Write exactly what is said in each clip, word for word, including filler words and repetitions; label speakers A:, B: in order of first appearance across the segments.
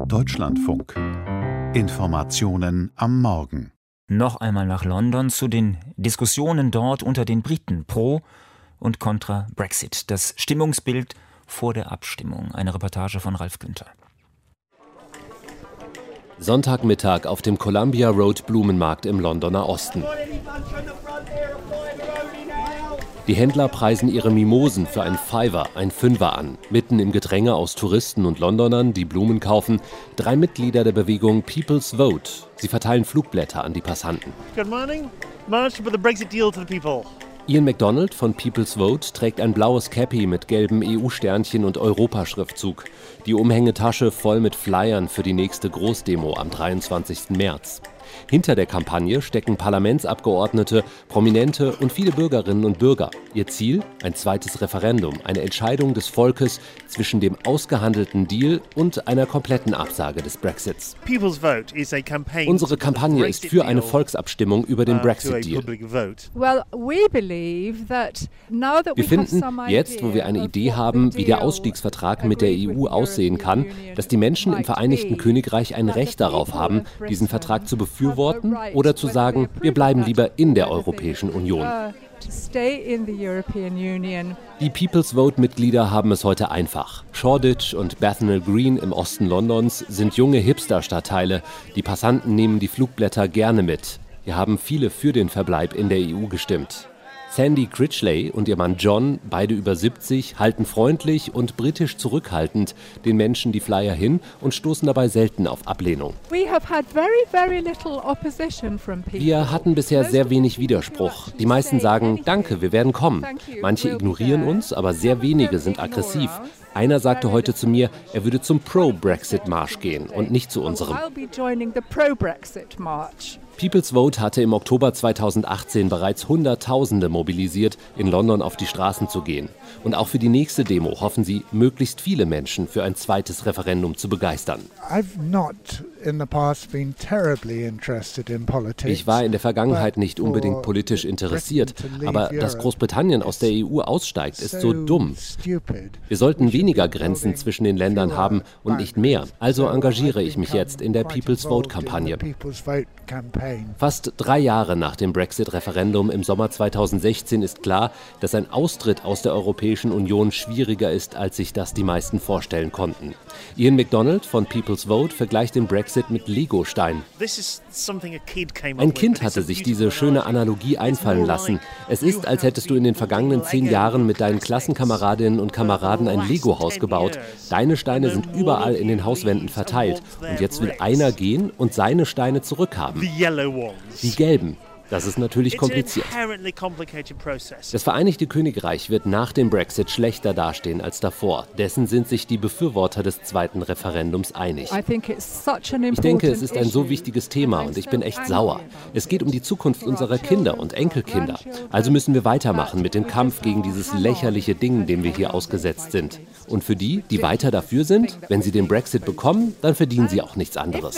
A: Deutschlandfunk. Informationen am Morgen.
B: Noch einmal nach London zu den Diskussionen dort unter den Briten pro und contra Brexit. Das Stimmungsbild vor der Abstimmung. Eine Reportage von Ralf Günther.
C: Sonntagmittag auf dem Columbia Road Blumenmarkt im Londoner Osten. Die Händler preisen ihre Mimosen für einen Fiver, ein Fünfer an. Mitten im Gedränge aus Touristen und Londonern, die Blumen kaufen, drei Mitglieder der Bewegung People's Vote. Sie verteilen Flugblätter an die Passanten.
D: Good morning. March for the Brexit deal to the people.
C: Ian MacDonald von People's Vote trägt ein blaues Cappy mit gelbem E U-Sternchen und Europaschriftzug. Die Umhängetasche voll mit Flyern für die nächste Großdemo am dreiundzwanzigsten März. Hinter der Kampagne stecken Parlamentsabgeordnete, Prominente und viele Bürgerinnen und Bürger. Ihr Ziel? Ein zweites Referendum, eine Entscheidung des Volkes zwischen dem ausgehandelten Deal und einer kompletten Absage des Brexits. Unsere Kampagne ist für eine Volksabstimmung über den Brexit-Deal. Wir finden, jetzt, wo wir eine Idee haben, wie der Ausstiegsvertrag mit der E U aussehen kann, dass die Menschen im Vereinigten Königreich ein Recht darauf haben, diesen Vertrag zu befürworten oder zu sagen, wir bleiben lieber in der Europäischen Union. Die People's Vote-Mitglieder haben es heute einfach. Shoreditch und Bethnal Green im Osten Londons sind junge Hipster-Stadtteile. Die Passanten nehmen die Flugblätter gerne mit. Hier haben viele für den Verbleib in der E U gestimmt. Sandy Critchley und ihr Mann John, beide über siebzig, halten freundlich und britisch zurückhaltend den Menschen die Flyer hin und stoßen dabei selten auf Ablehnung. Wir hatten bisher sehr wenig Widerspruch. Die meisten sagen, danke, wir werden kommen. Manche ignorieren uns, aber sehr wenige sind aggressiv. Einer sagte heute zu mir, er würde zum Pro-Brexit-Marsch gehen und nicht zu unserem. People's Vote hatte im Oktober zweitausendachtzehn bereits Hunderttausende mobilisiert, in London auf die Straßen zu gehen. Und auch für die nächste Demo hoffen sie, möglichst viele Menschen für ein zweites Referendum zu begeistern. Ich war in der Vergangenheit nicht unbedingt politisch interessiert, aber dass Großbritannien aus der E U aussteigt, ist so dumm. Wir sollten weniger Grenzen zwischen den Ländern haben und nicht mehr. Also engagiere ich mich jetzt in der People's Vote-Kampagne. Fast drei Jahre nach dem Brexit-Referendum im Sommer zweitausendsechzehn ist klar, dass ein Austritt aus der Europäischen Union schwieriger ist, als sich das die meisten vorstellen konnten. Ian MacDonald von People's Vote vergleicht den Brexit mit Legosteinen. Ein Kind hatte sich diese schöne Analogie einfallen lassen. Es ist, als hättest du in den vergangenen zehn Jahren mit deinen Klassenkameradinnen und Kameraden ein Lego-Haus gebaut. Deine Steine sind überall in den Hauswänden verteilt. Und jetzt will einer gehen und seine Steine zurückhaben. Die gelben. Das ist natürlich kompliziert. Das Vereinigte Königreich wird nach dem Brexit schlechter dastehen als davor. Dessen sind sich die Befürworter des zweiten Referendums einig. Ich denke, es ist ein so wichtiges Thema und ich bin echt sauer. Es geht um die Zukunft unserer Kinder und Enkelkinder. Also müssen wir weitermachen mit dem Kampf gegen dieses lächerliche Ding, dem wir hier ausgesetzt sind. Und für die, die weiter dafür sind, wenn sie den Brexit bekommen, dann verdienen sie auch nichts anderes.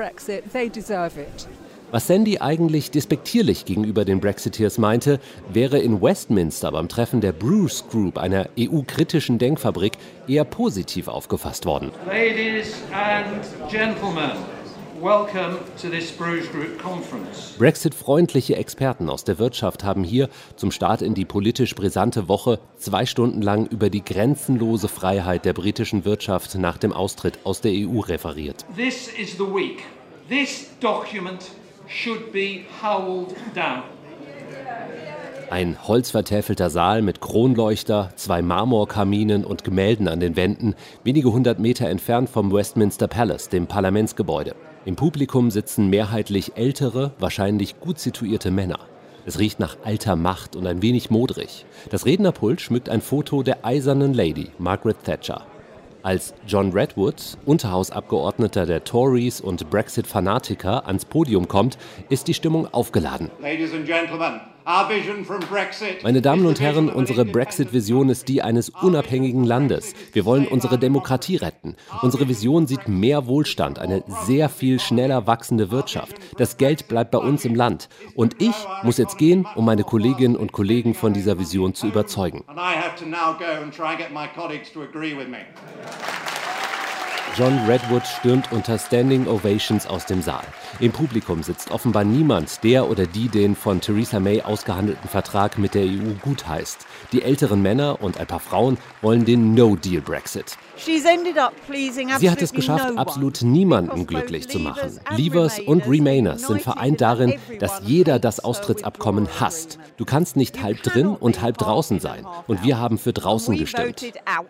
C: Was Sandy eigentlich despektierlich gegenüber den Brexiteers meinte, wäre in Westminster beim Treffen der Bruce Group, einer E U-kritischen Denkfabrik, eher positiv aufgefasst worden.
E: Ladies and Gentlemen, welcome to this Bruce Group Conference.
C: Brexit-freundliche Experten aus der Wirtschaft haben hier zum Start in die politisch brisante Woche zwei Stunden lang über die grenzenlose Freiheit der britischen Wirtschaft nach dem Austritt aus der E U referiert.
E: This is the week. This document should be howled down.
C: Ein holzvertäfelter Saal mit Kronleuchter, zwei Marmorkaminen und Gemälden an den Wänden, wenige hundert Meter entfernt vom Westminster Palace, dem Parlamentsgebäude. Im Publikum sitzen mehrheitlich ältere, wahrscheinlich gut situierte Männer. Es riecht nach alter Macht und ein wenig modrig. Das Rednerpult schmückt ein Foto der eisernen Lady, Margaret Thatcher. Als John Redwood, Unterhausabgeordneter der Tories und Brexit-Fanatiker, ans Podium kommt, ist die Stimmung aufgeladen.
E: Ladies and Gentlemen, our vision from Brexit.
C: Meine Damen und Herren, unsere Brexit-Vision ist die eines unabhängigen Landes. Wir wollen unsere Demokratie retten. Unsere Vision sieht mehr Wohlstand, eine sehr viel schneller wachsende Wirtschaft. Das Geld bleibt bei uns im Land. Und ich muss jetzt gehen, um meine Kolleginnen und Kollegen von dieser Vision zu überzeugen. John Redwood stürmt unter Standing Ovations aus dem Saal. Im Publikum sitzt offenbar niemand, der oder die den von Theresa May ausgehandelten Vertrag mit der E U gutheißt. Die älteren Männer und ein paar Frauen wollen den No-Deal-Brexit. Sie hat es geschafft, absolut niemanden glücklich zu machen. Leavers und Remainers sind vereint darin, dass jeder das Austrittsabkommen hasst. Du kannst nicht halb drin und halb draußen sein. Und wir haben für draußen gestimmt.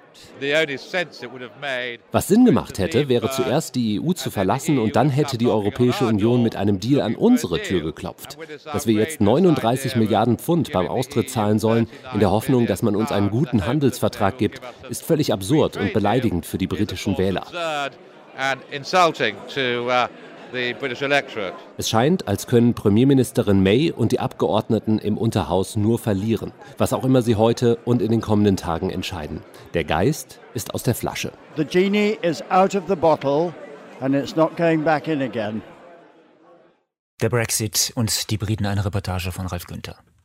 C: Was Sinn gemacht hätte, wäre zuerst die E U zu verlassen und dann hätte die Europäische Union mit einem Deal an unsere Tür geklopft. Dass wir jetzt neununddreißig Milliarden Pfund beim Austritt zahlen sollen, in der Hoffnung, dass man uns einen guten Handelsvertrag gibt, ist völlig absurd und beleidigend für die britischen Wähler. Es scheint, als können Premierministerin May und die Abgeordneten im Unterhaus nur verlieren, was auch immer sie heute und in den kommenden Tagen entscheiden. Der Geist ist aus der Flasche.
F: The genie is out of the bottle and it's not going back in again.
B: Der Brexit und die Briten, eine Reportage von Ralf Günther.